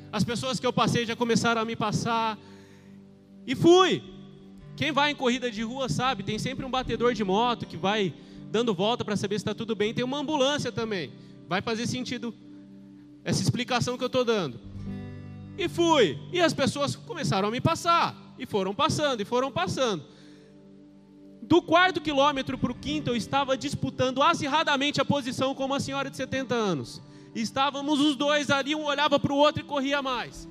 As pessoas que eu passei já começaram a me passar. E fui. Quem vai em corrida de rua sabe, tem sempre um batedor de moto que vai dando volta para saber se está tudo bem. Tem uma ambulância também. Vai fazer sentido essa explicação que eu estou dando. E fui. E as pessoas começaram a me passar. E foram passando, e foram passando. Do 4º quilômetro para o 5º, eu estava disputando acirradamente a posição com uma senhora de 70 anos. E estávamos os dois ali, um olhava para o outro e corria mais.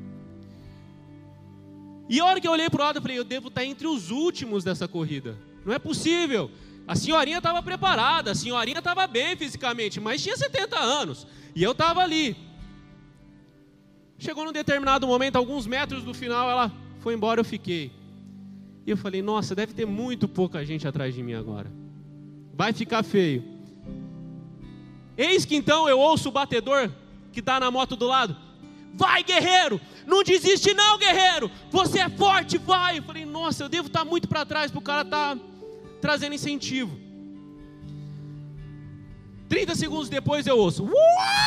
E a hora que eu olhei para o lado, eu falei, eu devo estar entre os últimos dessa corrida. Não é possível. A senhorinha estava preparada, a senhorinha estava bem fisicamente, mas tinha 70 anos. E eu estava ali. Chegou num determinado momento, alguns metros do final, ela foi embora, eu fiquei. E eu falei, nossa, deve ter muito pouca gente atrás de mim agora. Vai ficar feio. Eis que então eu ouço o batedor que está na moto do lado. Vai, guerreiro! Não desiste não, guerreiro! Você é forte, vai! Eu falei, nossa, eu devo estar muito para trás para o cara estar trazendo incentivo. 30 segundos depois eu ouço. Uau!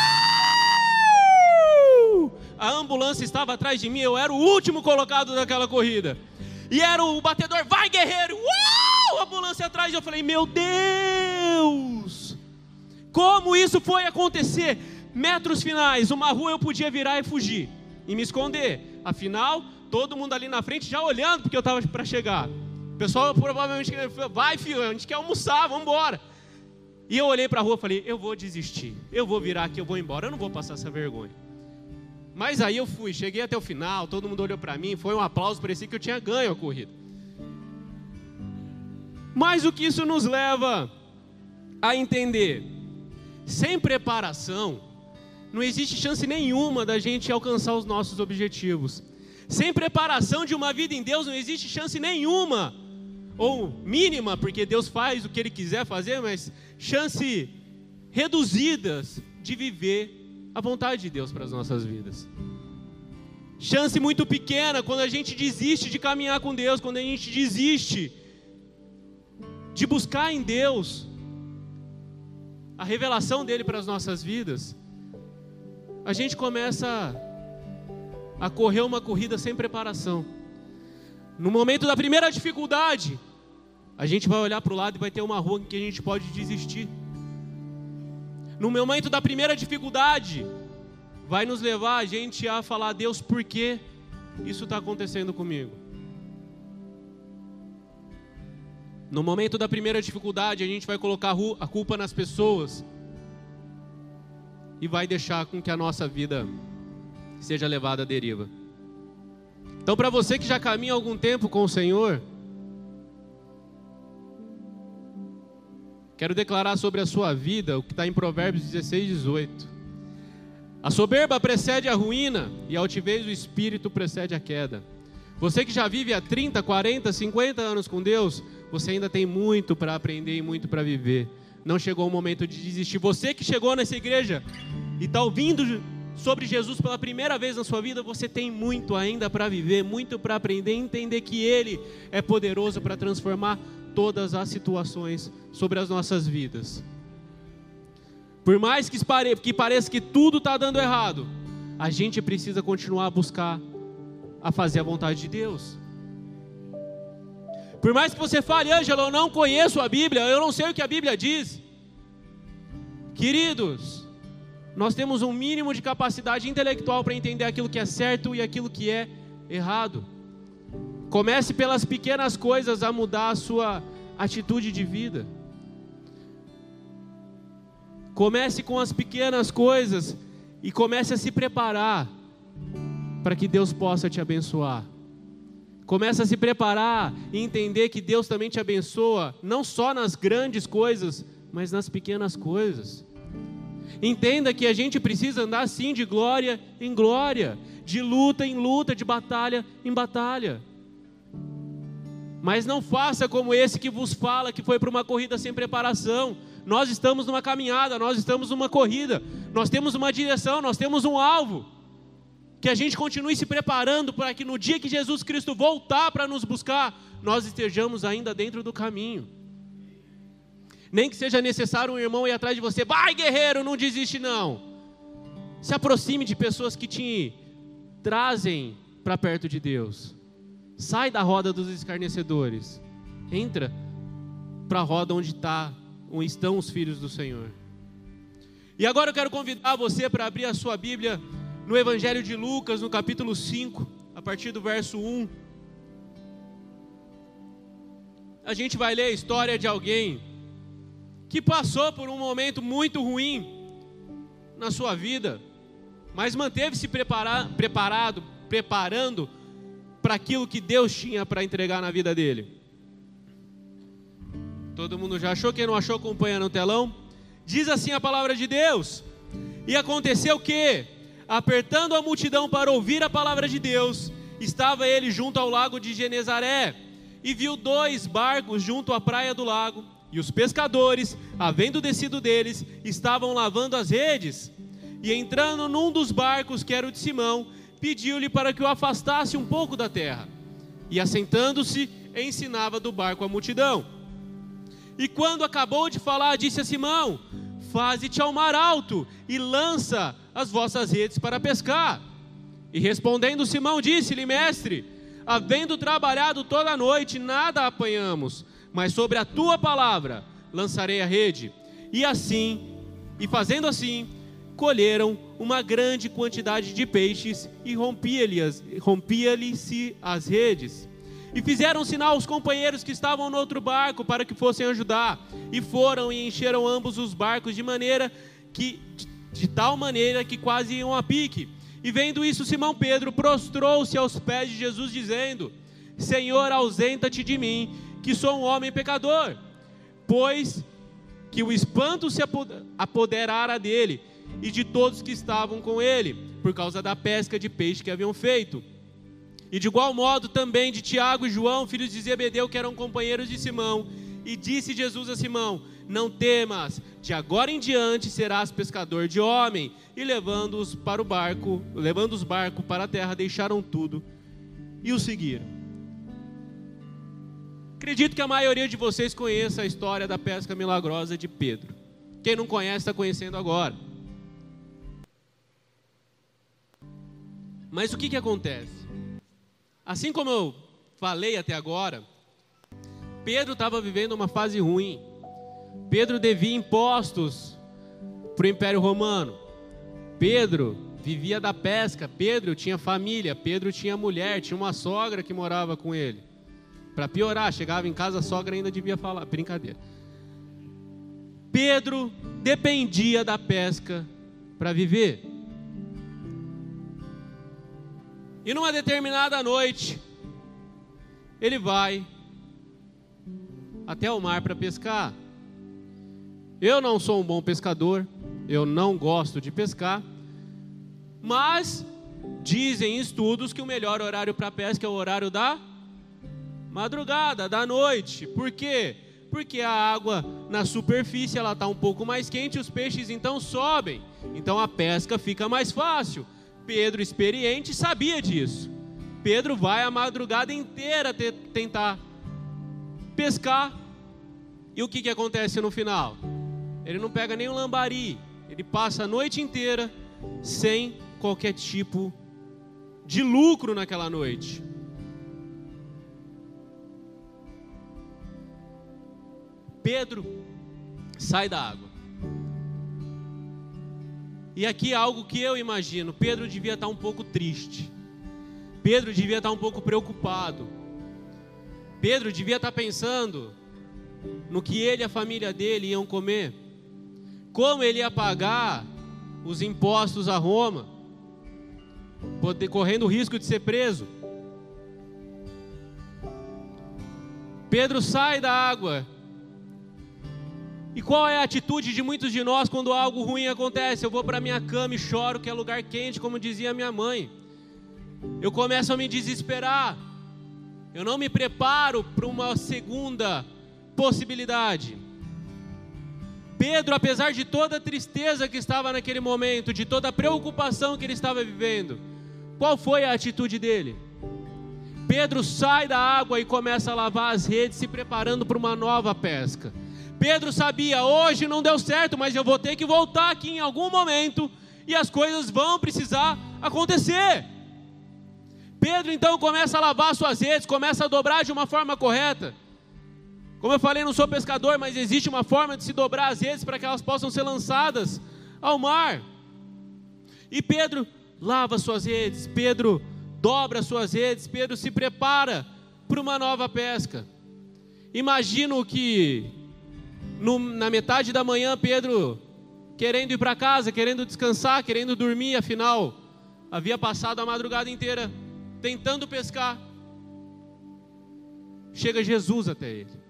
A ambulância estava atrás de mim, eu era o último colocado daquela corrida. E era o batedor, vai, guerreiro! Uau! A ambulância atrás, eu falei, meu Deus! Como isso foi acontecer? Metros finais, uma rua eu podia virar e fugir, e me esconder. Afinal, todo mundo ali na frente já olhando, porque eu estava para chegar. O pessoal provavelmente, vai filho, a gente quer almoçar, vamos embora. E eu olhei para a rua e falei, eu vou desistir, eu vou virar aqui, eu vou embora, eu não vou passar essa vergonha. Mas aí eu fui, cheguei até o final, todo mundo olhou para mim, foi um aplauso, parecia que eu tinha ganho a corrida. Mas o que isso nos leva a entender? Sem preparação, não existe chance nenhuma da gente alcançar os nossos objetivos. Sem preparação de uma vida em Deus, não existe chance nenhuma, ou mínima, porque Deus faz o que Ele quiser fazer, mas chance reduzidas de viver a vontade de Deus para as nossas vidas. Chance muito pequena quando a gente desiste de caminhar com Deus, quando a gente desiste de buscar em Deus a revelação dele para as nossas vidas. A gente começa a correr uma corrida sem preparação. No momento da primeira dificuldade, a gente vai olhar para o lado e vai ter uma rua em que a gente pode desistir. No momento da primeira dificuldade, vai nos levar a gente a falar, Deus, por que isso está acontecendo comigo? No momento da primeira dificuldade, a gente vai colocar a culpa nas pessoas e vai deixar com que a nossa vida seja levada à deriva. Então, para você que já caminha há algum tempo com o Senhor, quero declarar sobre a sua vida o que está em Provérbios 16, 18. A soberba precede a ruína e a altivez do espírito precede a queda. Você que já vive há 30, 40, 50 anos com Deus, você ainda tem muito para aprender e muito para viver. Não chegou o momento de desistir. Você que chegou nessa igreja e está ouvindo sobre Jesus pela primeira vez na sua vida, você tem muito ainda para viver, muito para aprender e entender que Ele é poderoso para transformar todas as situações sobre as nossas vidas. Por mais que pareça que tudo está dando errado, a gente precisa continuar a buscar a fazer a vontade de Deus. Por mais que você fale, Ângelo, eu não conheço a Bíblia, eu não sei o que a Bíblia diz. Queridos, nós temos um mínimo de capacidade intelectual para entender aquilo que é certo e aquilo que é errado. Comece pelas pequenas coisas a mudar a sua atitude de vida. Comece com as pequenas coisas e comece a se preparar para que Deus possa te abençoar. Comece a se preparar e entender que Deus também te abençoa, não só nas grandes coisas, mas nas pequenas coisas. Entenda que a gente precisa andar sim de glória em glória, de luta em luta, de batalha em batalha. Mas não faça como esse que vos fala, que foi para uma corrida sem preparação. Nós estamos numa caminhada, nós estamos numa corrida, nós temos uma direção, nós temos um alvo. Que a gente continue se preparando para que no dia que Jesus Cristo voltar para nos buscar, nós estejamos ainda dentro do caminho. Nem que seja necessário um irmão ir atrás de você, vai guerreiro, não desiste não. Se aproxime de pessoas que te trazem para perto de Deus. Sai da roda dos escarnecedores. Entra para a roda onde estão os filhos do Senhor. E agora eu quero convidar você para abrir a sua Bíblia no Evangelho de Lucas, no capítulo 5, a partir do verso 1. A gente vai ler a história de alguém que passou por um momento muito ruim na sua vida, mas manteve-se preparando para aquilo que Deus tinha para entregar na vida dele. Todo mundo já achou? Quem não achou, acompanha no telão. Diz assim a palavra de Deus: e aconteceu que, apertando a multidão para ouvir a palavra de Deus, estava ele junto ao lago de Genezaré, e viu 2 barcos junto à praia do lago, e os pescadores, havendo descido deles, estavam lavando as redes. E entrando num dos barcos, que era o de Simão, pediu-lhe para que o afastasse um pouco da terra. E assentando-se, ensinava do barco a multidão. E quando acabou de falar, disse a Simão: faze-te ao mar alto, e lança as vossas redes para pescar. E respondendo Simão, disse-lhe: mestre, havendo trabalhado toda a noite, nada apanhamos, mas sobre a tua palavra lançarei a rede. E fazendo assim, colheram uma grande quantidade de peixes, e rompia-lhe-se as redes. E fizeram sinal aos companheiros que estavam no outro barco, para que fossem ajudar. E foram e encheram ambos os barcos, de tal maneira que quase iam a pique. E vendo isso, Simão Pedro prostrou-se aos pés de Jesus, dizendo: Senhor, ausenta-te de mim, que sou um homem pecador. Pois que o espanto se apoderara dele e de todos que estavam com ele, por causa da pesca de peixe que haviam feito. E de igual modo também de Tiago e João, filhos de Zebedeu, que eram companheiros de Simão. E disse Jesus a Simão: não temas, de agora em diante serás pescador de homem. E levando os barcos para a terra, deixaram tudo e o seguiram. Acredito que a maioria de vocês conheça a história da pesca milagrosa de Pedro. Quem não conhece está conhecendo agora. Mas o que acontece? Assim como eu falei até agora, Pedro estava vivendo uma fase ruim. Pedro devia impostos para o Império Romano. Pedro vivia da pesca. Pedro tinha família. Pedro tinha mulher. Tinha uma sogra que morava com ele. Para piorar, chegava em casa, a sogra ainda devia falar. Brincadeira. Pedro dependia da pesca para viver. E numa determinada noite, ele vai até o mar para pescar. Eu não sou um bom pescador, eu não gosto de pescar, mas dizem estudos que o melhor horário para pesca é o horário da madrugada, da noite. Por quê? Porque a água na superfície ela está um pouco mais quente, os peixes então sobem, então a pesca fica mais fácil. Pedro, experiente, sabia disso. Pedro vai a madrugada inteira tentar pescar. E o que acontece no final? Ele não pega nem um lambari. Ele passa a noite inteira sem qualquer tipo de lucro naquela noite. Pedro sai da água. E aqui é algo que eu imagino. Pedro devia estar um pouco triste. Pedro devia estar um pouco preocupado. Pedro devia estar pensando no que ele e a família dele iam comer. Como ele ia pagar os impostos a Roma, correndo o risco de ser preso. Pedro sai da água. E qual é a atitude de muitos de nós quando algo ruim acontece? Eu vou para minha cama e choro, que é lugar quente, como dizia minha mãe. Eu começo a me desesperar. Eu não me preparo para uma segunda possibilidade. Pedro, apesar de toda a tristeza que estava naquele momento, de toda a preocupação que ele estava vivendo, qual foi a atitude dele? Pedro sai da água e começa a lavar as redes, se preparando para uma nova pesca. Pedro sabia: hoje não deu certo, mas eu vou ter que voltar aqui em algum momento, e as coisas vão precisar acontecer. Pedro então começa a lavar suas redes, começa a dobrar de uma forma correta. Como eu falei, não sou pescador, mas existe uma forma de se dobrar as redes para que elas possam ser lançadas ao mar. E Pedro lava suas redes, Pedro dobra suas redes, Pedro se prepara para uma nova pesca. Imagino que na metade da manhã, Pedro querendo ir para casa, querendo descansar, querendo dormir, afinal, havia passado a madrugada inteira tentando pescar. Chega Jesus até ele.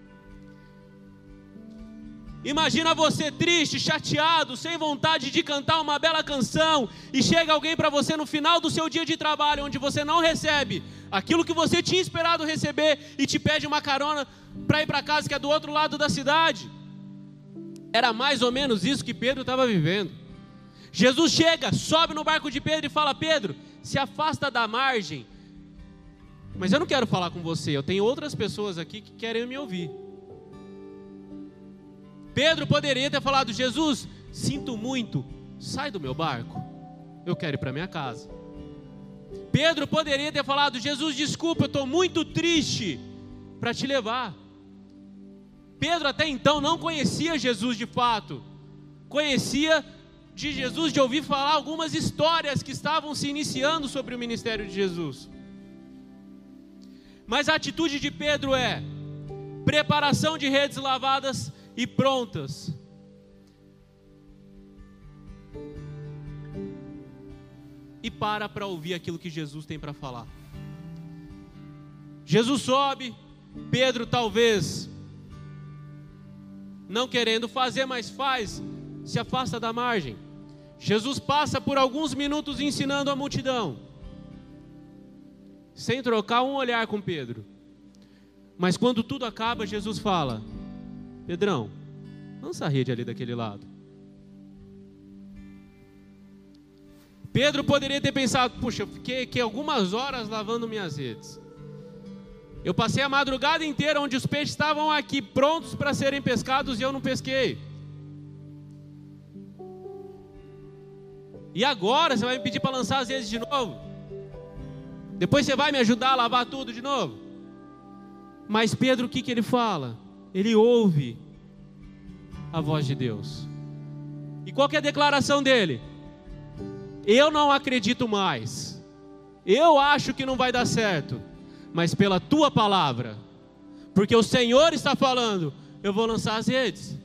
Imagina você triste, chateado, sem vontade de cantar uma bela canção, e chega alguém para você no final do seu dia de trabalho, onde você não recebe aquilo que você tinha esperado receber, e te pede uma carona para ir para casa que é do outro lado da cidade. Era mais ou menos isso que Pedro estava vivendo. Jesus chega, sobe no barco de Pedro e fala: Pedro, se afasta da margem. Mas eu não quero falar com você, eu tenho outras pessoas aqui que querem me ouvir. Pedro poderia ter falado: Jesus, sinto muito, sai do meu barco, eu quero ir para minha casa. Pedro poderia ter falado: Jesus, desculpa, eu estou muito triste para te levar. Pedro até então não conhecia Jesus de fato, conhecia de Jesus de ouvir falar algumas histórias que estavam se iniciando sobre o ministério de Jesus. Mas a atitude de Pedro é preparação de redes lavadas e prontas. E para ouvir aquilo que Jesus tem para falar. Jesus sobe, Pedro talvez não querendo fazer, mas faz, se afasta da margem. Jesus passa por alguns minutos ensinando a multidão, sem trocar um olhar com Pedro. Mas quando tudo acaba, Jesus fala: Pedrão, lança a rede ali daquele lado. Pedro poderia ter pensado: puxa, eu fiquei aqui algumas horas lavando minhas redes. Eu passei a madrugada inteira onde os peixes estavam aqui prontos para serem pescados e eu não pesquei. E agora você vai me pedir para lançar as redes de novo? Depois você vai me ajudar a lavar tudo de novo? Mas Pedro, o que ele fala? Ele ouve a voz de Deus. E qual que é a declaração dele? Eu não acredito mais. Eu acho que não vai dar certo. Mas pela tua palavra, porque o Senhor está falando, eu vou lançar as redes.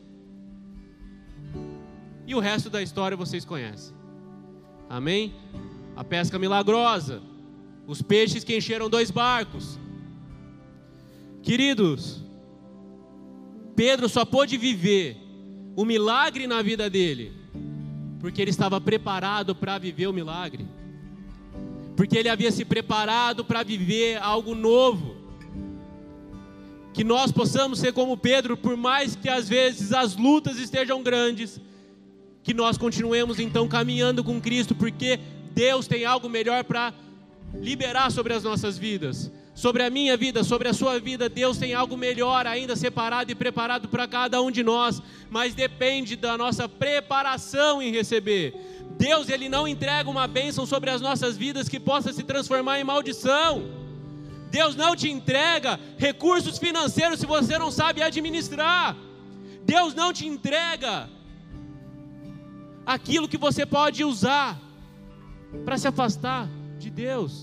E o resto da história vocês conhecem. Amém? A pesca milagrosa, os peixes que encheram 2 barcos. Queridos, Pedro só pôde viver o milagre na vida dele porque ele estava preparado para viver o milagre, porque ele havia se preparado para viver algo novo. Que nós possamos ser como Pedro, por mais que às vezes as lutas estejam grandes, que nós continuemos então caminhando com Cristo, porque Deus tem algo melhor para liberar sobre as nossas vidas. Sobre a minha vida, sobre a sua vida, Deus tem algo melhor ainda separado e preparado para cada um de nós, mas depende da nossa preparação em receber. Deus, Ele não entrega uma bênção sobre as nossas vidas que possa se transformar em maldição. Deus não te entrega recursos financeiros se você não sabe administrar. Deus não te entrega aquilo que você pode usar para se afastar de Deus.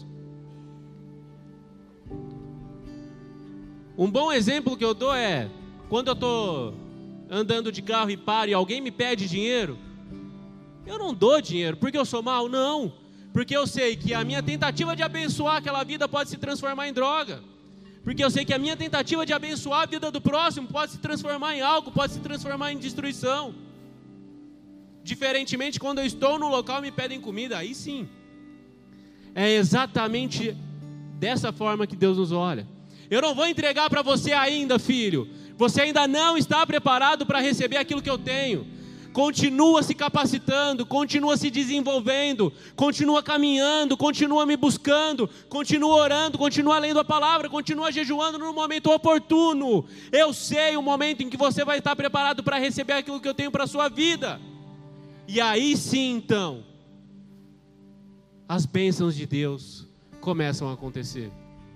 Um bom exemplo que eu dou é, quando eu estou andando de carro e paro e alguém me pede dinheiro, eu não dou dinheiro porque eu sou mau, não. Porque eu sei que a minha tentativa de abençoar aquela vida pode se transformar em droga. Porque eu sei que a minha tentativa de abençoar a vida do próximo pode se transformar em algo, pode se transformar em destruição. Diferentemente, quando eu estou no local e me pedem comida, aí sim. É exatamente dessa forma que Deus nos olha. Eu não vou entregar para você ainda, filho. Você ainda não está preparado para receber aquilo que eu tenho. Continua se capacitando, continua se desenvolvendo, continua caminhando, continua me buscando, continua orando, continua lendo a palavra, continua jejuando no momento oportuno. Eu sei o momento em que você vai estar preparado para receber aquilo que eu tenho para a sua vida. E aí sim, então, as bênçãos de Deus começam a acontecer.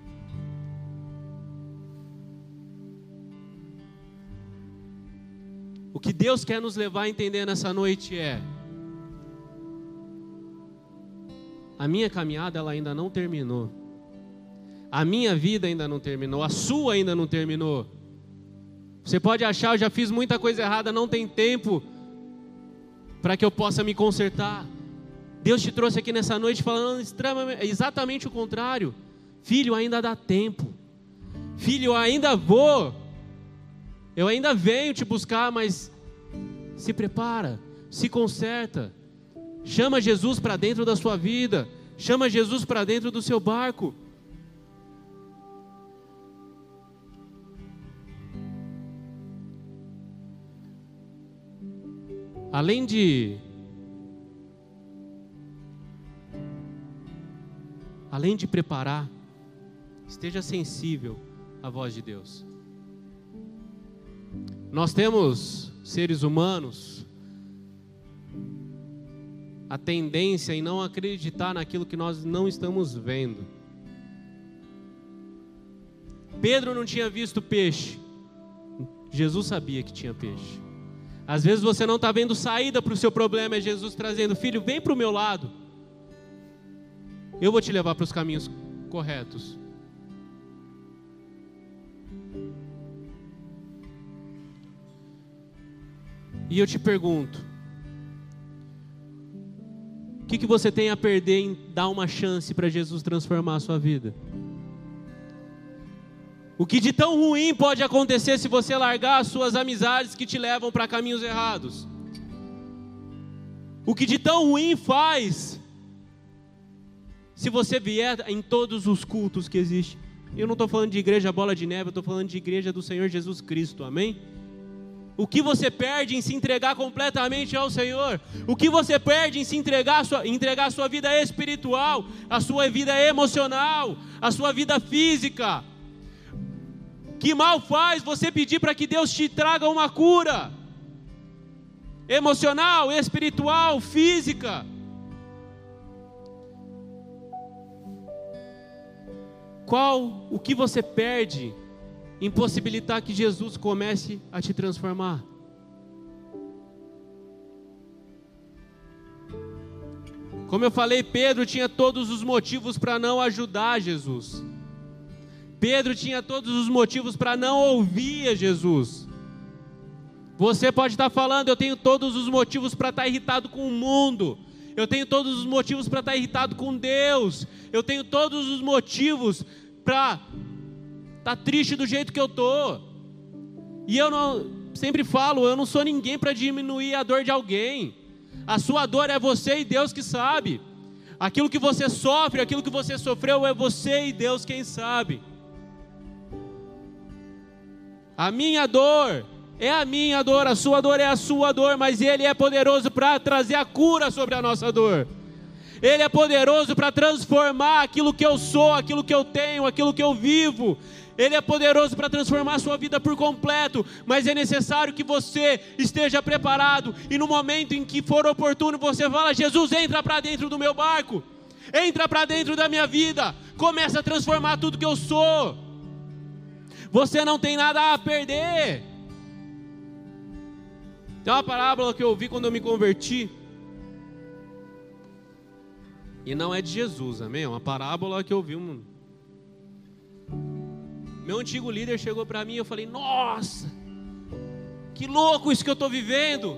O que Deus quer nos levar a entender nessa noite é: a minha caminhada ela ainda não terminou. A minha vida ainda não terminou. A sua ainda não terminou. Você pode achar, eu já fiz muita coisa errada, não tem tempo para que eu possa me consertar. Deus te trouxe aqui nessa noite falando exatamente o contrário. Filho, ainda dá tempo. Filho, eu ainda vou. Eu ainda venho te buscar, mas se prepara, se conserta. Chama Jesus para dentro da sua vida. Chama Jesus para dentro do seu barco. Além de preparar, esteja sensível à voz de Deus. Nós temos, seres humanos, a tendência em não acreditar naquilo que nós não estamos vendo. Pedro não tinha visto peixe. Jesus sabia que tinha peixe. Às vezes você não está vendo saída para o seu problema, é Jesus trazendo: filho, vem para o meu lado. Eu vou te levar para os caminhos corretos. E eu te pergunto, o que você tem a perder em dar uma chance para Jesus transformar a sua vida? O que de tão ruim pode acontecer se você largar as suas amizades que te levam para caminhos errados? O que de tão ruim faz se você vier em todos os cultos que existem? Eu não estou falando de igreja bola de neve, eu estou falando de igreja do Senhor Jesus Cristo, amém? O que você perde em se entregar completamente ao Senhor? O que você perde em se entregar a sua vida espiritual, a sua vida emocional, a sua vida física? Que mal faz você pedir para que Deus te traga uma cura emocional, espiritual, física? O que você perde em possibilitar que Jesus comece a te transformar? Como eu falei, Pedro tinha todos os motivos para não ajudar Jesus. Pedro tinha todos os motivos para não ouvir a Jesus. Você pode estar falando: eu tenho todos os motivos para estar irritado com o mundo. Eu tenho todos os motivos para estar irritado com Deus. Eu tenho todos os motivos para estar triste do jeito que eu estou. E eu sempre falo, eu não sou ninguém para diminuir a dor de alguém. A sua dor é você e Deus que sabe. Aquilo que você sofre, aquilo que você sofreu, é você e Deus quem sabe. A minha dor é a minha dor, a sua dor é a sua dor, mas Ele é poderoso para trazer a cura sobre a nossa dor. Ele é poderoso para transformar aquilo que eu sou, aquilo que eu tenho, aquilo que eu vivo. Ele é poderoso para transformar a sua vida por completo, mas é necessário que você esteja preparado, e no momento em que for oportuno, você fala: Jesus, entra para dentro do meu barco, entra para dentro da minha vida, começa a transformar tudo que eu sou. Você não tem nada a perder. Tem uma parábola que eu ouvi quando eu me converti, e não é de Jesus, amém? É uma parábola que eu ouvi. Meu antigo líder chegou para mim e eu falei: nossa, que louco isso que eu estou vivendo.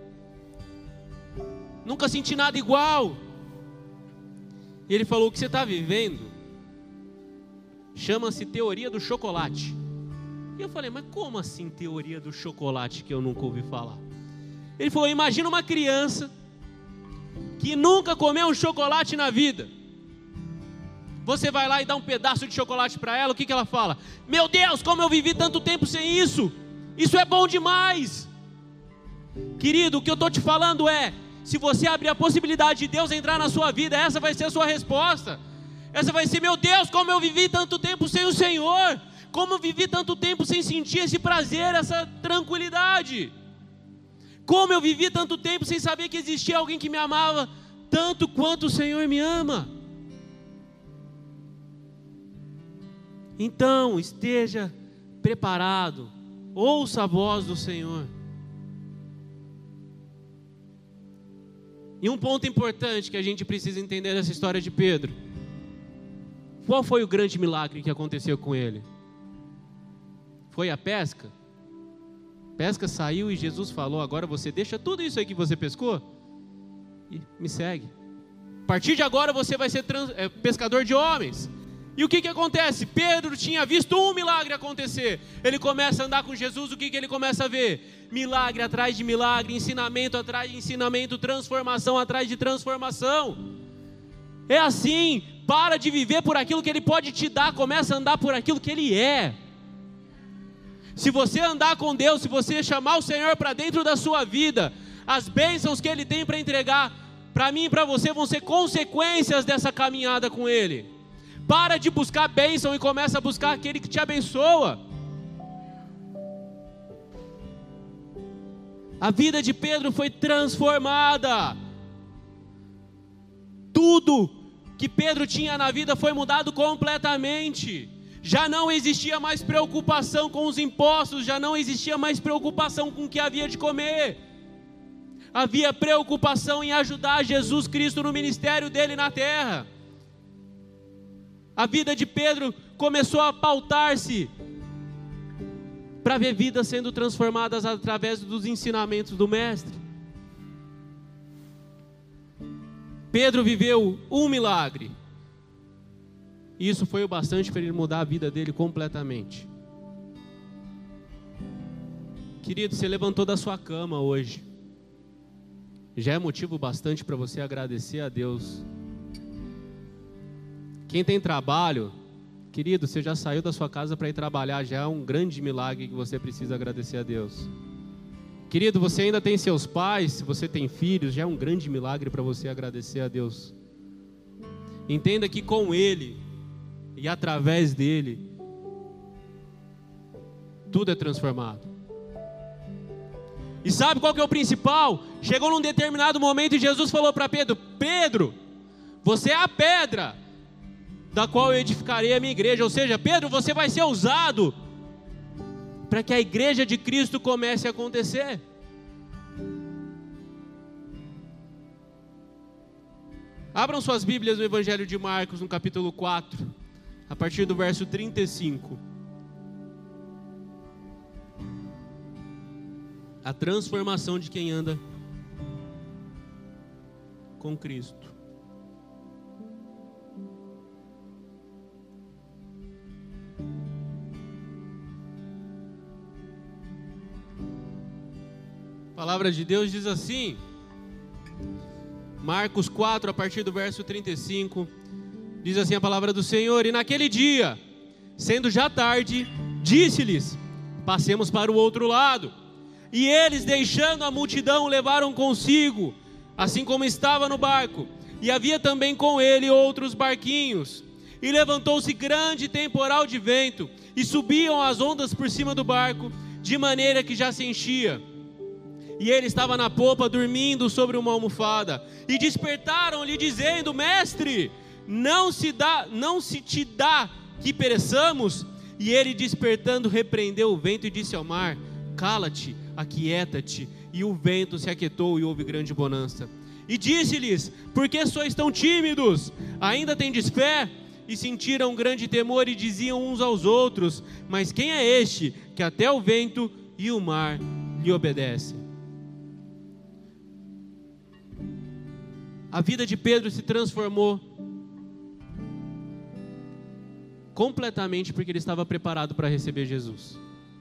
Nunca senti nada igual. E ele falou: o que você está vivendo chama-se teoria do chocolate. E eu falei: mas como assim teoria do chocolate, que eu nunca ouvi falar? Ele falou: imagina uma criança que nunca comeu um chocolate na vida. Você vai lá e dá um pedaço de chocolate para ela, o que ela fala? Meu Deus, como eu vivi tanto tempo sem isso. Isso é bom demais. Querido, o que eu estou te falando é: se você abrir a possibilidade de Deus entrar na sua vida, essa vai ser a sua resposta. Essa vai ser: meu Deus, como eu vivi tanto tempo sem o Senhor. Como eu vivi tanto tempo sem sentir esse prazer, essa tranquilidade. Como eu vivi tanto tempo sem saber que existia alguém que me amava tanto quanto o Senhor me ama. Então esteja preparado, ouça a voz do Senhor. E um ponto importante que a gente precisa entender dessa história de Pedro: qual foi o grande milagre que aconteceu com ele? Foi a pesca? A pesca saiu e Jesus falou: agora você deixa tudo isso aí que você pescou e me segue. A partir de agora você vai ser pescador de homens. E o que acontece? Pedro tinha visto um milagre acontecer. Ele começa a andar com Jesus, o que ele começa a ver? Milagre atrás de milagre, ensinamento atrás de ensinamento, transformação atrás de transformação. É assim, para de viver por aquilo que Ele pode te dar, começa a andar por aquilo que Ele é. Se você andar com Deus, se você chamar o Senhor para dentro da sua vida, as bênçãos que Ele tem para entregar, para mim e para você, vão ser consequências dessa caminhada com Ele. Para de buscar bênção e começa a buscar aquele que te abençoa. A vida de Pedro foi transformada. Tudo que Pedro tinha na vida foi mudado completamente. Já não existia mais preocupação com os impostos, já não existia mais preocupação com o que havia de comer. Havia preocupação em ajudar Jesus Cristo no ministério dele na terra. A vida de Pedro começou a pautar-se para ver vidas sendo transformadas através dos ensinamentos do Mestre. Pedro viveu um milagre. E isso foi o bastante para ele mudar a vida dele completamente. Querido, você levantou da sua cama hoje. Já é motivo bastante para você agradecer a Deus. Quem tem trabalho, querido, você já saiu da sua casa para ir trabalhar, já é um grande milagre que você precisa agradecer a Deus. Querido, você ainda tem seus pais, se você tem filhos, já é um grande milagre para você agradecer a Deus. Entenda que com Ele e através dele, tudo é transformado. E sabe qual que é o principal? Chegou num determinado momento e Jesus falou para Pedro: Pedro, você é a pedra da qual eu edificarei a minha igreja. Ou seja, Pedro, você vai ser usado para que a igreja de Cristo comece a acontecer. Abram suas Bíblias no Evangelho de Marcos, no capítulo 4, a partir do verso 35. A transformação de quem anda com Cristo. A palavra de Deus diz assim, Marcos 4, a partir do verso 35, diz assim a palavra do Senhor: E naquele dia, sendo já tarde, disse-lhes: Passemos para o outro lado. E eles, deixando a multidão, levaram consigo, assim como estava no barco, e havia também com ele outros barquinhos. E levantou-se grande temporal de vento, e subiam as ondas por cima do barco, de maneira que já se enchia. E ele estava na popa, dormindo sobre uma almofada. E despertaram-lhe, dizendo: Mestre, não se te dá que pereçamos? E ele, despertando, repreendeu o vento e disse ao mar: Cala-te, aquieta-te. E o vento se aquietou e houve grande bonança. E disse-lhes: Por que sois tão tímidos? Ainda tendes fé? E sentiram um grande temor e diziam uns aos outros: Mas quem é este que até o vento e o mar lhe obedecem? A vida de Pedro se transformou completamente porque ele estava preparado para receber Jesus.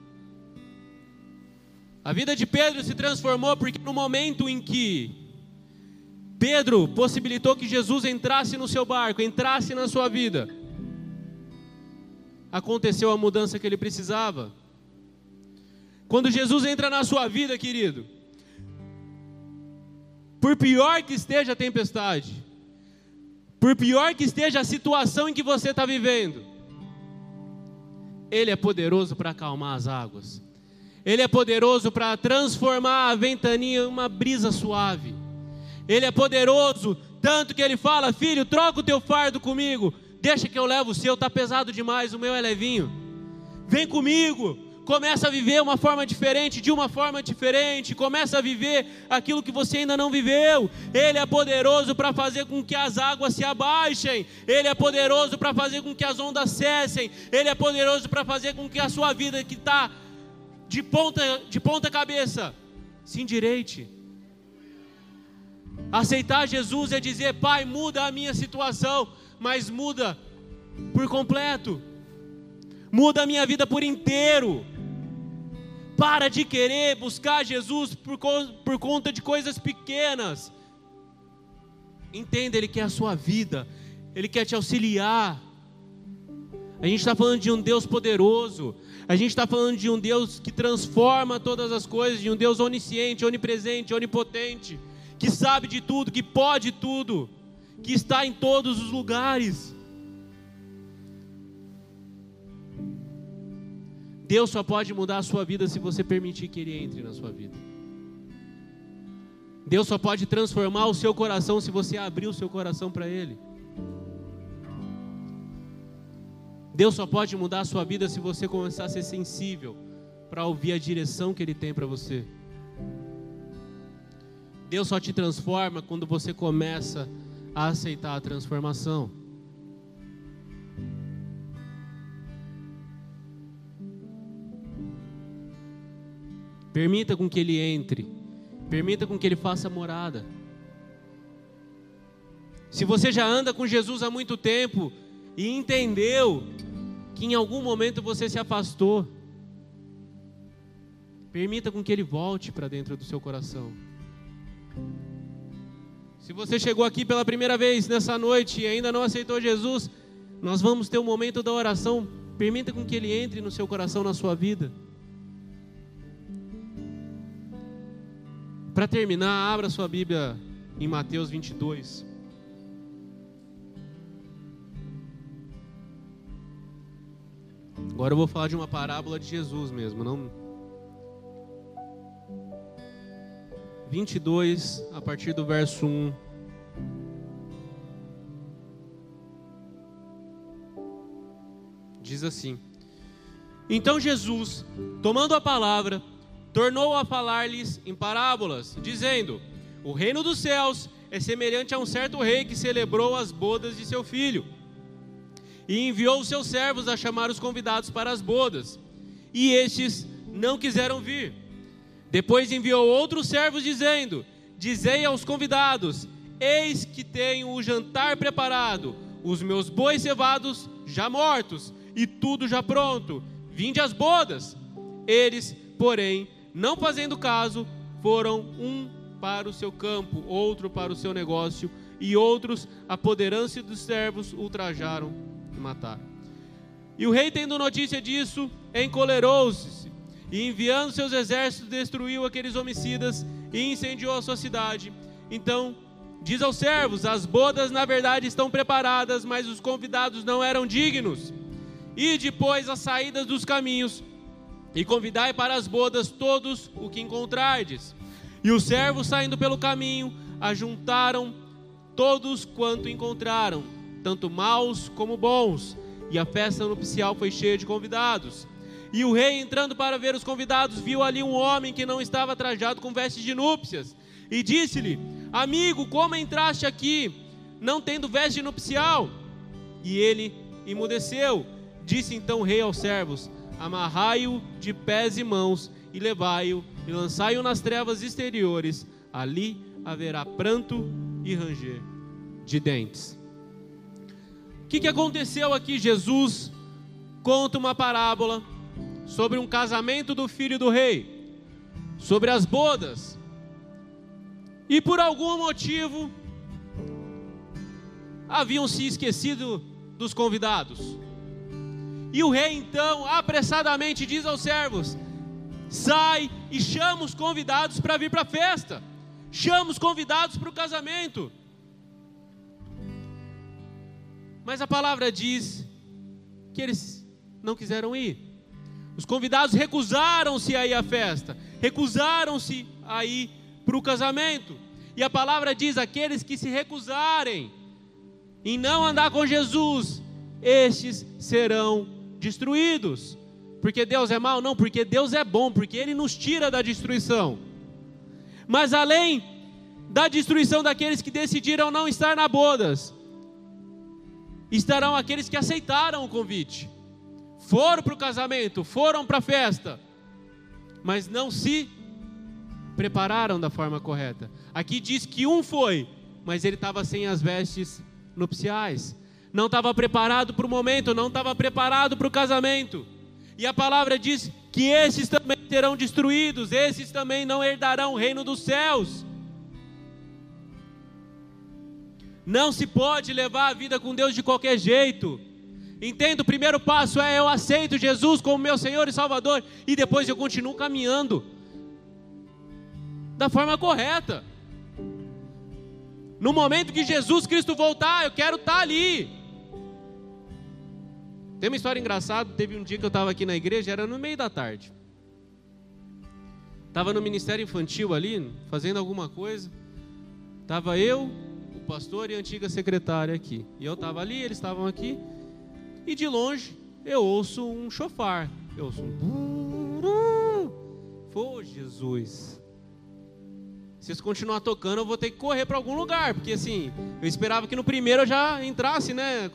A vida de Pedro se transformou porque no momento em que Pedro possibilitou que Jesus entrasse no seu barco, entrasse na sua vida, aconteceu a mudança que ele precisava. Quando Jesus entra na sua vida, querido, por pior que esteja a tempestade, por pior que esteja a situação em que você está vivendo, Ele é poderoso para acalmar as águas. Ele é poderoso para transformar a ventania em uma brisa suave. Ele é poderoso Tanto que ele fala: filho, troca o teu fardo comigo, deixa que eu levo o seu, está pesado demais, o meu é levinho. Vem comigo, começa a viver uma forma diferente, de uma forma diferente, começa a viver aquilo que você ainda não viveu. Ele é poderoso para fazer com que as águas se abaixem, Ele é poderoso para fazer com que as ondas cessem, Ele é poderoso para fazer com que a sua vida que está de ponta cabeça se endireite. Aceitar Jesus é dizer: Pai, muda a minha situação, mas muda por completo, muda a minha vida por inteiro. Para de querer buscar Jesus por conta de coisas pequenas. Entenda, Ele quer a sua vida, Ele quer te auxiliar. A gente está falando de um Deus poderoso, a gente está falando de um Deus que transforma todas as coisas, de um Deus onisciente, onipresente, onipotente, que sabe de tudo, que pode tudo, que está em todos os lugares. Deus só pode mudar a sua vida se você permitir que Ele entre na sua vida. Deus só pode transformar o seu coração se você abrir o seu coração para Ele. Deus só pode mudar a sua vida se você começar a ser sensível para ouvir a direção que Ele tem para você. Deus só te transforma quando você começa a aceitar a transformação. Permita com que Ele entre, permita com que Ele faça morada. Se você já anda com Jesus há muito tempo e entendeu que em algum momento você se afastou, permita com que Ele volte para dentro do seu coração. Se você chegou aqui pela primeira vez nessa noite e ainda não aceitou Jesus, nós vamos ter um momento da oração. Permita com que Ele entre no seu coração, na sua vida. Para terminar, abra sua Bíblia em Mateus 22. Agora eu vou falar de uma parábola de Jesus mesmo, não? 22, a partir do verso 1. Diz assim: Então Jesus, tomando a palavra, tornou a falar-lhes em parábolas, dizendo: O reino dos céus é semelhante a um certo rei que celebrou as bodas de seu filho, e enviou os seus servos a chamar os convidados para as bodas, e estes não quiseram vir. Depois enviou outros servos dizendo: Dizei aos convidados: Eis que tenho o jantar preparado, os meus bois cevados já mortos, e tudo já pronto, vinde às bodas. Eles, porém, não fazendo caso, foram um para o seu campo, outro para o seu negócio, e outros, apoderando-se dos servos, ultrajaram e mataram. E o rei, tendo notícia disso, encolerou-se, e enviando seus exércitos, destruiu aqueles homicidas e incendiou a sua cidade. Então diz aos servos: As bodas na verdade estão preparadas, mas os convidados não eram dignos. E depois as saídas dos caminhos, e convidai para as bodas todos o que encontrardes. E os servos, saindo pelo caminho, ajuntaram todos quanto encontraram, tanto maus como bons, e a festa nupcial foi cheia de convidados. E o rei, entrando para ver os convidados, viu ali um homem que não estava trajado com vestes de núpcias, e disse-lhe: Amigo, como entraste aqui, não tendo veste nupcial? E ele emudeceu. Disse então o rei aos servos: Amarrai-o de pés e mãos, e levai-o, e lançai-o nas trevas exteriores, ali haverá pranto e ranger de dentes. O que aconteceu aqui? Jesus conta uma parábola sobre um casamento do filho do rei, sobre as bodas, e por algum motivo haviam se esquecido dos convidados. E o rei então apressadamente diz aos servos: Sai e chama os convidados para vir para a festa, chama os convidados para o casamento. Mas a palavra diz que eles não quiseram ir. Os convidados recusaram-se a ir à festa, recusaram-se a ir para o casamento. E a palavra diz: aqueles que se recusarem em não andar com Jesus, estes serão destruídos. Porque Deus é mau? Não, porque Deus é bom, porque Ele nos tira da destruição. Mas além da destruição daqueles que decidiram não estar na bodas, estarão aqueles que aceitaram o convite, foram para o casamento, foram para a festa, mas não se prepararam da forma correta. Aqui diz que um foi, mas ele estava sem as vestes nupciais, não estava preparado para o momento, não estava preparado para o casamento. E a palavra diz que esses também serão destruídos, esses também não herdarão o reino dos céus. Não se pode levar a vida com Deus de qualquer jeito. Entenda, o primeiro passo é: eu aceito Jesus como meu Senhor e Salvador, e depois eu continuo caminhando da forma correta. No momento que Jesus Cristo voltar, eu quero estar ali. Tem uma história engraçada. Teve um dia que eu estava aqui na igreja, era no meio da tarde. Estava no ministério infantil ali, fazendo alguma coisa. Estava eu, o pastor e a antiga secretária aqui. E eu estava ali, eles estavam aqui. E de longe eu ouço um chofar. Eu ouço um... Pô, Jesus. Se isso continuar tocando, eu vou ter que correr para algum lugar. Porque assim, eu esperava que no primeiro eu já entrasse, né,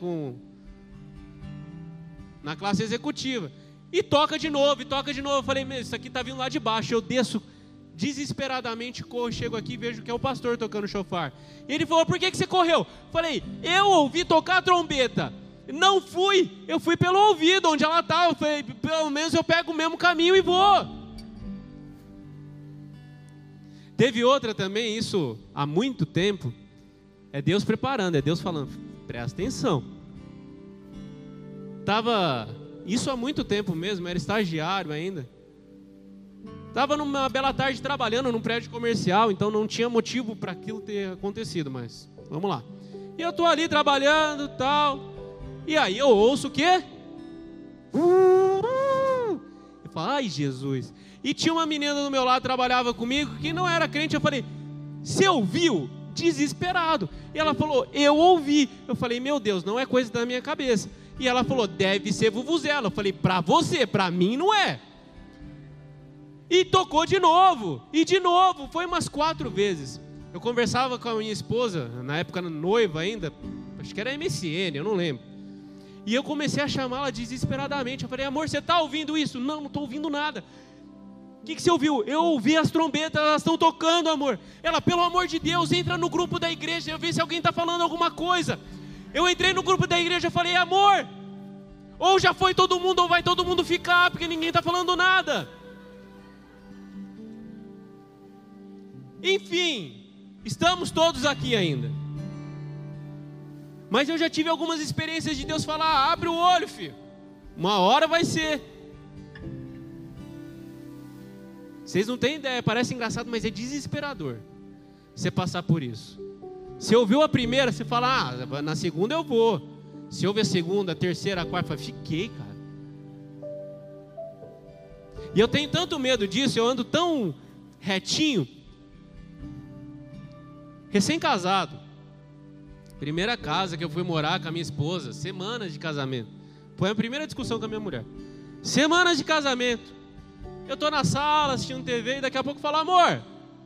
na classe executiva. E toca de novo, e toca de novo. Eu falei: isso aqui está vindo lá de baixo. Eu desço desesperadamente, corro, chego aqui e vejo que é o pastor tocando chofar. E ele falou: por que você correu? Eu falei: eu ouvi tocar a trombeta. Não fui, eu fui pelo ouvido, onde ela estava. Eu falei: pelo menos eu pego o mesmo caminho e vou. Teve outra também, isso há muito tempo. É Deus preparando, é Deus falando: presta atenção. Isso há muito tempo mesmo, era estagiário ainda. Estava numa bela tarde trabalhando num prédio comercial, então não tinha motivo para aquilo ter acontecido, mas vamos lá. E eu estou ali trabalhando e tal, e aí eu ouço o quê? Eu falo: ai, Jesus. E tinha uma menina do meu lado, trabalhava comigo, que não era crente. Eu falei: você ouviu? Desesperado. E ela falou: eu ouvi. Eu falei: meu Deus, não é coisa da minha cabeça. E ela falou: deve ser vuvuzela. Eu falei: para você, para mim não é. E tocou de novo, e de novo, foi umas 4 vezes. Eu conversava com a minha esposa, na época noiva ainda, acho que era MSN, eu não lembro. E eu comecei a chamá-la desesperadamente. Eu falei: amor, você está ouvindo isso? Não estou ouvindo nada. O que você ouviu? Eu ouvi as trombetas, elas estão tocando, amor. Ela: pelo amor de Deus, entra no grupo da igreja, eu vi se alguém está falando alguma coisa. Eu entrei no grupo da igreja e falei: amor, ou já foi todo mundo, ou vai todo mundo ficar, porque ninguém está falando nada. Enfim, estamos todos aqui ainda. Mas eu já tive algumas experiências de Deus falar: abre o olho, filho, uma hora vai ser. Vocês não têm ideia, parece engraçado, mas é desesperador você passar por isso. Você ouviu a primeira, você fala: na segunda eu vou. Você ouve a segunda, a terceira, a quarta, fala: fiquei, cara. E eu tenho tanto medo disso, eu ando tão retinho. Recém-casado, primeira casa que eu fui morar com a minha esposa, semanas de casamento. Foi a primeira discussão com a minha mulher. Semanas de casamento. Eu estou na sala assistindo TV e daqui a pouco eu falo: amor,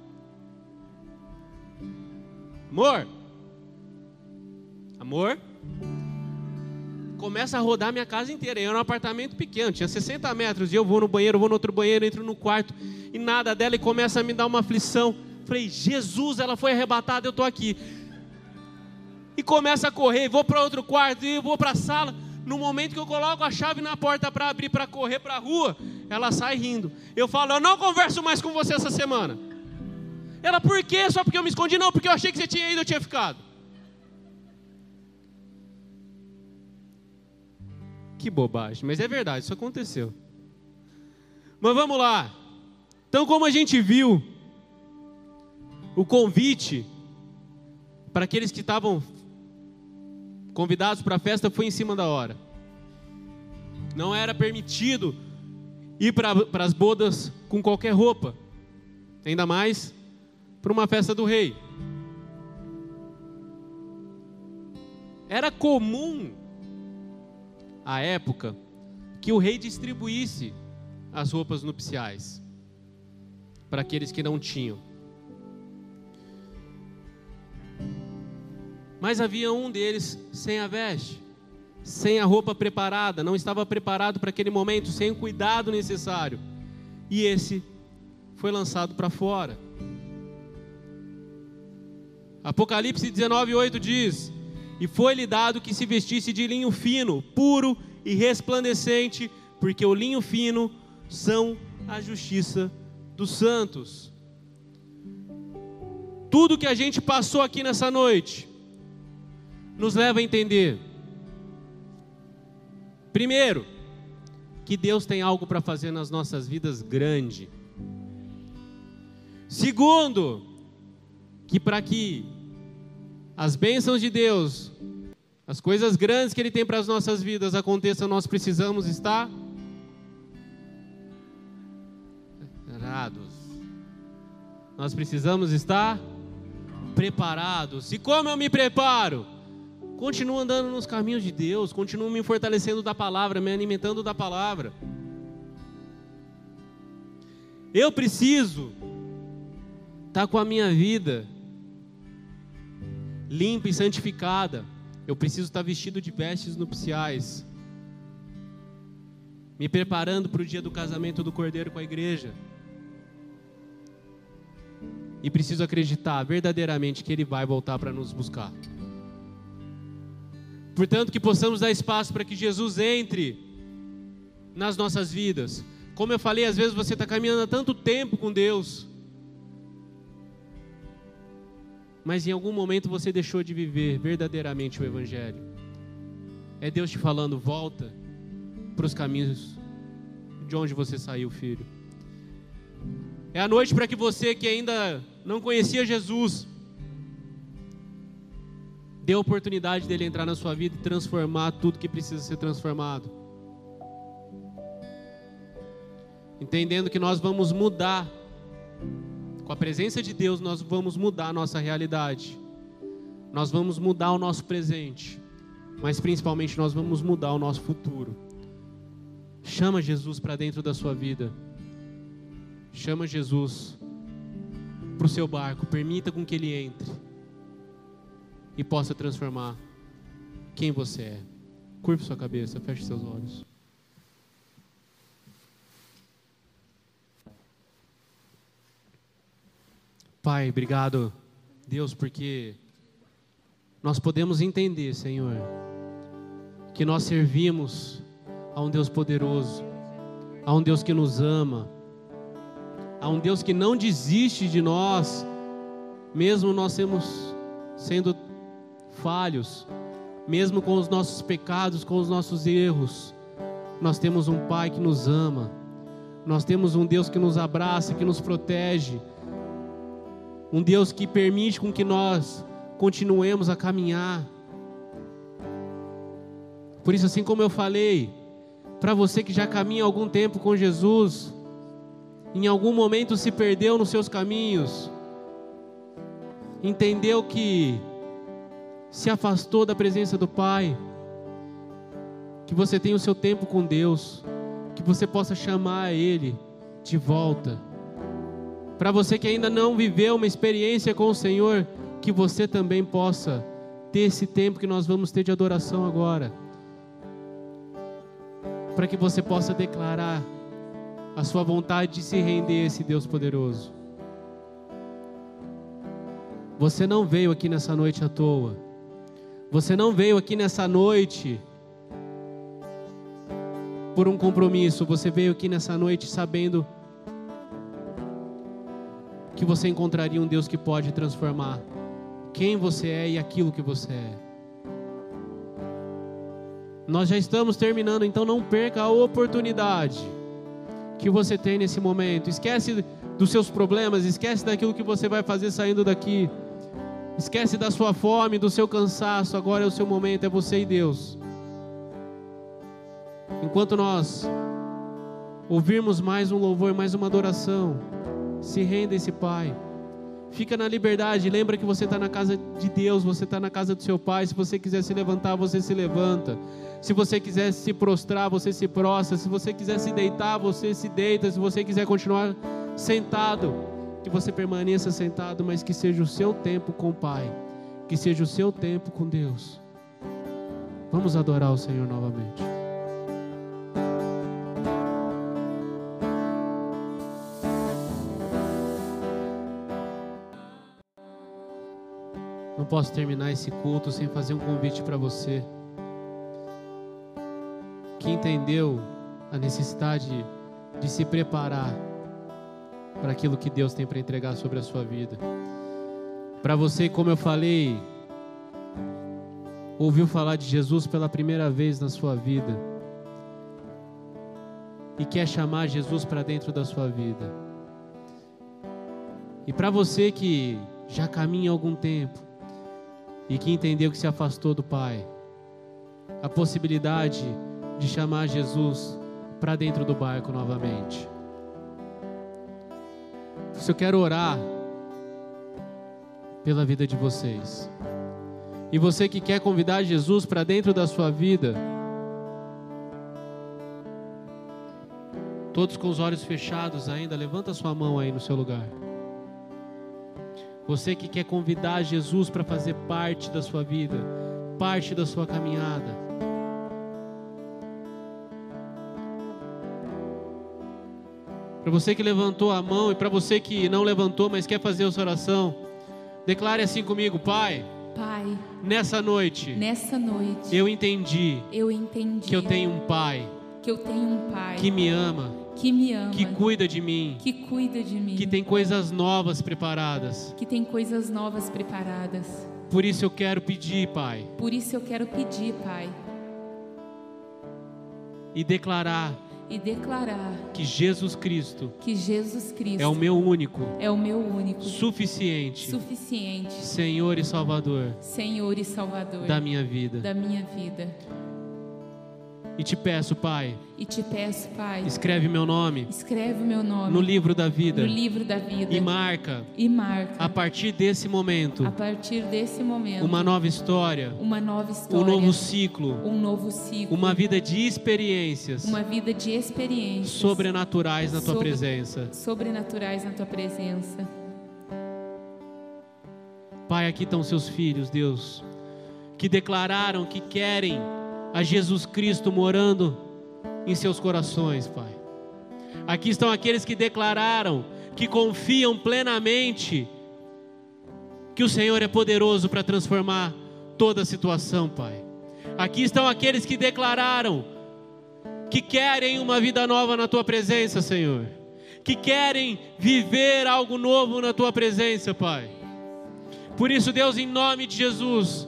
começa a rodar minha casa inteira. Eu era um apartamento pequeno, tinha 60 metros, e eu vou no banheiro, vou no outro banheiro, entro no quarto, e nada dela, e começa a me dar uma aflição. Falei: Jesus, ela foi arrebatada, eu estou aqui. E começa a correr, vou para outro quarto, e vou para a sala. No momento que eu coloco a chave na porta para abrir, para correr para a rua, ela sai rindo. Eu falo: eu não converso mais com você essa semana. Ela: por quê? Só porque eu me escondi? Não, porque eu achei que você tinha ido, eu tinha ficado. Que bobagem, mas é verdade, isso aconteceu. Mas vamos lá. Então, como a gente viu, o convite para aqueles que estavam convidados para a festa foi em cima da hora. Não era permitido ir para as bodas com qualquer roupa, ainda mais para uma festa do rei. Era comum, à época, que o rei distribuísse as roupas nupciais para aqueles que não tinham. Mas havia um deles sem a veste, sem a roupa preparada, não estava preparado para aquele momento, sem o cuidado necessário. E esse foi lançado para fora. Apocalipse 19:8 diz: e foi-lhe dado que se vestisse de linho fino, puro e resplandecente, porque o linho fino são a justiça dos santos. Tudo que a gente passou aqui nessa noite nos leva a entender, primeiro, que Deus tem algo para fazer nas nossas vidas grande. Segundo, que para que as bênçãos de Deus, as coisas grandes que Ele tem para as nossas vidas aconteçam, nós precisamos estar preparados. Nós precisamos estar preparados. E como eu me preparo? Continuo andando nos caminhos de Deus, continuo me fortalecendo da palavra, me alimentando da palavra. Eu preciso estar com a minha vida limpa e santificada. Eu preciso estar vestido de vestes nupciais, me preparando para o dia do casamento do Cordeiro com a igreja. E preciso acreditar verdadeiramente que Ele vai voltar para nos buscar. Portanto, que possamos dar espaço para que Jesus entre nas nossas vidas. Como eu falei, às vezes você está caminhando há tanto tempo com Deus, mas em algum momento você deixou de viver verdadeiramente o Evangelho. É Deus te falando: volta para os caminhos de onde você saiu, filho. É a noite para que você que ainda não conhecia Jesus, dê a oportunidade dele entrar na sua vida e transformar tudo que precisa ser transformado. Entendendo que nós vamos mudar, com a presença de Deus, nós vamos mudar a nossa realidade. Nós vamos mudar o nosso presente, mas principalmente nós vamos mudar o nosso futuro. Chama Jesus para dentro da sua vida. Chama Jesus para o seu barco. Permita com que Ele entre e possa transformar quem você é. Curve sua cabeça, feche seus olhos. Pai, obrigado, Deus, porque nós podemos entender, Senhor, que nós servimos a um Deus poderoso, a um Deus que nos ama, a um Deus que não desiste de nós, mesmo nós sendo falhos, mesmo com os nossos pecados, com os nossos erros. Nós temos um Pai que nos ama, nós temos um Deus que nos abraça, que nos protege, um Deus que permite com que nós continuemos a caminhar. Por isso, assim como eu falei, para você que já caminha há algum tempo com Jesus, em algum momento se perdeu nos seus caminhos, entendeu que se afastou da presença do Pai, que você tenha o seu tempo com Deus, que você possa chamar Ele de volta. Para você que ainda não viveu uma experiência com o Senhor, que você também possa ter esse tempo que nós vamos ter de adoração agora, para que você possa declarar a sua vontade de se render a esse Deus poderoso. Você não veio aqui nessa noite à toa. Você não veio aqui nessa noite por um compromisso. Você veio aqui nessa noite sabendo que você encontraria um Deus que pode transformar quem você é e aquilo que você é. Nós já estamos terminando, então não perca a oportunidade que você tem nesse momento. Esquece dos seus problemas, esquece daquilo que você vai fazer saindo daqui. Esquece da sua fome, do seu cansaço. Agora é o seu momento, é você e Deus. Enquanto nós ouvirmos mais um louvor, mais uma adoração, se renda a esse Pai. Fica na liberdade, lembra que você está na casa de Deus, você está na casa do seu Pai. Se você quiser se levantar, você se levanta. Se você quiser se prostrar, você se prostra. Se você quiser se deitar, você se deita. Se você quiser continuar sentado, que você permaneça sentado, mas que seja o seu tempo com o Pai, que seja o seu tempo com Deus. Vamos adorar o Senhor novamente. Não posso terminar esse culto sem fazer um convite para você que entendeu a necessidade de se preparar para aquilo que Deus tem para entregar sobre a sua vida. Para você, como eu falei, ouviu falar de Jesus pela primeira vez na sua vida e quer chamar Jesus para dentro da sua vida. E para você que já caminha há algum tempo e que entendeu que se afastou do Pai, a possibilidade de chamar Jesus para dentro do barco novamente. Se eu quero orar pela vida de vocês, e você que quer convidar Jesus para dentro da sua vida, todos com os olhos fechados ainda, levanta sua mão aí no seu lugar. Você que quer convidar Jesus para fazer parte da sua vida, parte da sua caminhada. Para você que levantou a mão e para você que não levantou, mas quer fazer essa oração, declare assim comigo: Pai, nessa noite, eu entendi que eu tenho um Pai, que me ama, que cuida de mim, que tem coisas novas preparadas. Por isso eu quero pedir, Pai, e declarar que Jesus Cristo é o meu único, suficiente Senhor e Salvador da minha vida. E te peço, Pai, escreve meu nome no livro da vida, e marca a partir desse momento uma nova história, um novo ciclo, uma vida de experiências sobrenaturais na tua presença. Pai, aqui estão seus filhos, Deus, que declararam que querem a Jesus Cristo morando em seus corações, Pai. Aqui estão aqueles que declararam que confiam plenamente que o Senhor é poderoso para transformar toda a situação, Pai. Aqui estão aqueles que declararam que querem uma vida nova na Tua presença, Senhor, que querem viver algo novo na Tua presença, Pai. Por isso, Deus, em nome de Jesus,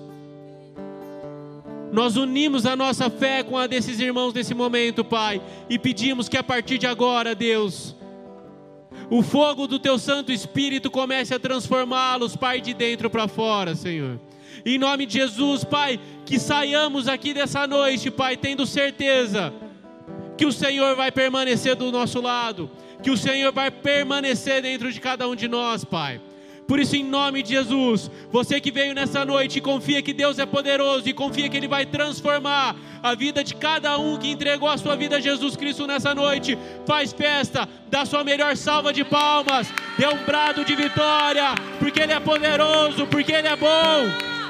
nós unimos a nossa fé com a desses irmãos nesse momento, Pai, e pedimos que a partir de agora, Deus, o fogo do Teu Santo Espírito comece a transformá-los, Pai, de dentro para fora, Senhor. Em nome de Jesus, Pai, que saiamos aqui dessa noite, Pai, tendo certeza que o Senhor vai permanecer do nosso lado, que o Senhor vai permanecer dentro de cada um de nós, Pai. Por isso, em nome de Jesus, você que veio nessa noite e confia que Deus é poderoso e confia que Ele vai transformar a vida de cada um que entregou a sua vida a Jesus Cristo nessa noite, faz festa, dá sua melhor salva de palmas, dê um brado de vitória, porque Ele é poderoso, porque Ele é bom.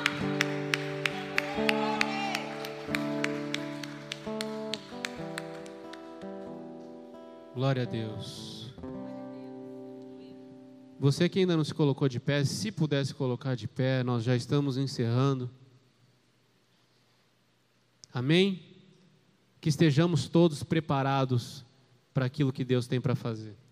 Glória a Deus. Você que ainda não se colocou de pé, se pudesse colocar de pé, nós já estamos encerrando. Amém? Que estejamos todos preparados para aquilo que Deus tem para fazer.